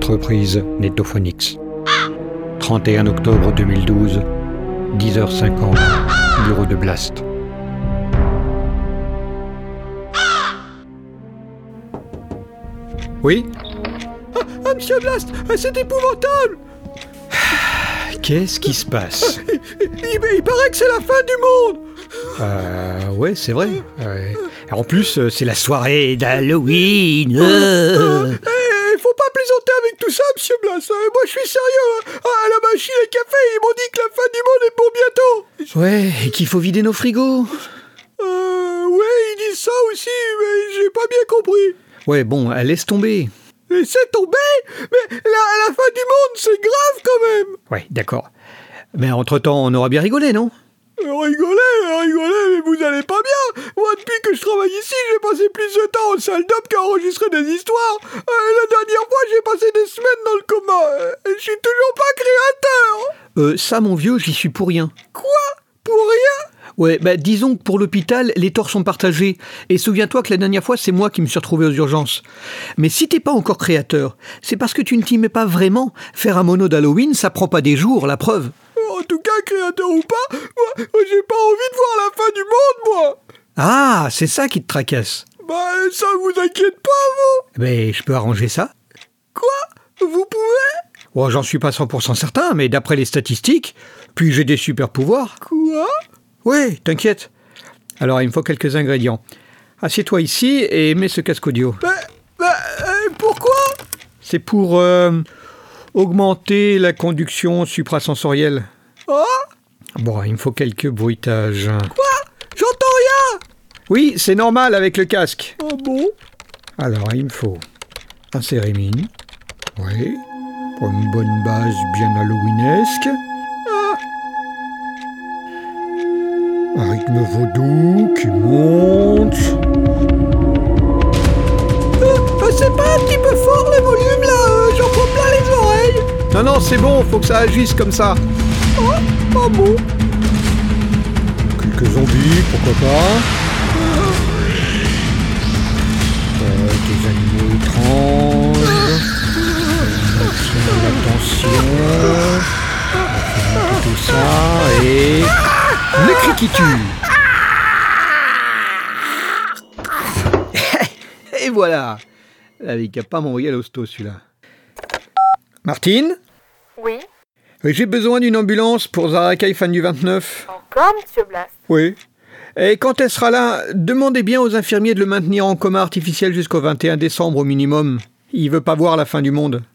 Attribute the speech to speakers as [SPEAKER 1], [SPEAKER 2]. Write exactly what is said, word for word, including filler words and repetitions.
[SPEAKER 1] Entreprise Netophonix. trente et un octobre deux mille douze, dix heures cinquante, bureau de Blast. Oui?
[SPEAKER 2] Ah, ah, monsieur Blast, c'est épouvantable!
[SPEAKER 1] Qu'est-ce qui se passe?
[SPEAKER 2] Il, il, il paraît que c'est la fin du monde!
[SPEAKER 1] Euh, ouais, c'est vrai. Euh, en plus, euh, c'est la soirée d'Halloween. Euh.
[SPEAKER 2] Il faut pas plaisanter avec tout ça, monsieur Blast. Moi, je suis sérieux. À la machine à café, ils m'ont dit que la fin du monde est pour bientôt.
[SPEAKER 1] Ouais, et qu'il faut vider nos frigos.
[SPEAKER 2] Euh, ouais, ils disent ça aussi, mais j'ai pas bien compris.
[SPEAKER 1] Ouais, bon, laisse tomber.
[SPEAKER 2] Laissez tomber? Mais la, la fin du monde, c'est grave quand même.
[SPEAKER 1] Ouais, d'accord. Mais entre-temps, on aura bien rigolé, non?
[SPEAKER 2] Rigolez, rigolez, mais vous allez pas bien. Moi, depuis que je travaille ici, j'ai passé plus de temps en salle d'op qu'à enregistrer des histoires. Euh, la dernière fois, j'ai passé des semaines dans le coma. Euh, je suis toujours pas créateur.
[SPEAKER 1] Euh, ça, mon vieux, j'y suis pour rien.
[SPEAKER 2] Quoi? Pour rien?
[SPEAKER 1] Ouais, bah disons que pour l'hôpital, les torts sont partagés. Et souviens-toi que la dernière fois, c'est moi qui me suis retrouvé aux urgences. Mais si t'es pas encore créateur, c'est parce que tu ne t'y mets pas vraiment. Faire un mono d'Halloween, ça prend pas des jours, la preuve.
[SPEAKER 2] En tout cas, créateur ou pas, moi, moi j'ai pas envie de voir la fin du monde, moi.
[SPEAKER 1] Ah, c'est ça qui te tracasse.
[SPEAKER 2] Bah, ça vous inquiète pas, vous?
[SPEAKER 1] Mais je peux arranger ça.
[SPEAKER 2] Quoi? Vous pouvez?
[SPEAKER 1] Oh, j'en suis pas cent pour cent certain, mais d'après les statistiques, puis j'ai des super pouvoirs.
[SPEAKER 2] Quoi?
[SPEAKER 1] Ouais, t'inquiète. Alors, il me faut quelques ingrédients. Assieds-toi ici et mets ce casque audio.
[SPEAKER 2] Bah, bah, euh, pourquoi?
[SPEAKER 1] C'est pour euh, augmenter la conduction suprasensorielle.
[SPEAKER 2] Ah?
[SPEAKER 1] Bon, il me faut quelques bruitages.
[SPEAKER 2] Quoi? J'entends rien!
[SPEAKER 1] Oui, c'est normal avec le casque.
[SPEAKER 2] Ah bon?
[SPEAKER 1] Alors, il me faut un cérémine. Oui. Pour une bonne base bien halloweenesque.
[SPEAKER 2] Ah.
[SPEAKER 1] Un rythme vaudou qui monte.
[SPEAKER 2] Euh, c'est pas un petit peu fort le volume là? euh, J'en prends plein les oreilles.
[SPEAKER 1] Non, non, c'est bon, faut que ça agisse comme ça.
[SPEAKER 2] Oh, ah bon?
[SPEAKER 1] Quelques zombies, pourquoi pas. Euh, des animaux étranges. Attention. On va tout ça et... le cri qui tue. Et voilà. Il n'a pas m'envoyer à l'hosto celui-là. Martine?
[SPEAKER 3] Oui.
[SPEAKER 1] J'ai besoin d'une ambulance pour Zarakai fan du vingt-neuf.
[SPEAKER 3] Encore, monsieur Blast?
[SPEAKER 1] Oui. Et quand elle sera là, demandez bien aux infirmiers de le maintenir en coma artificiel jusqu'au vingt et un décembre au minimum. Il veut pas voir la fin du monde.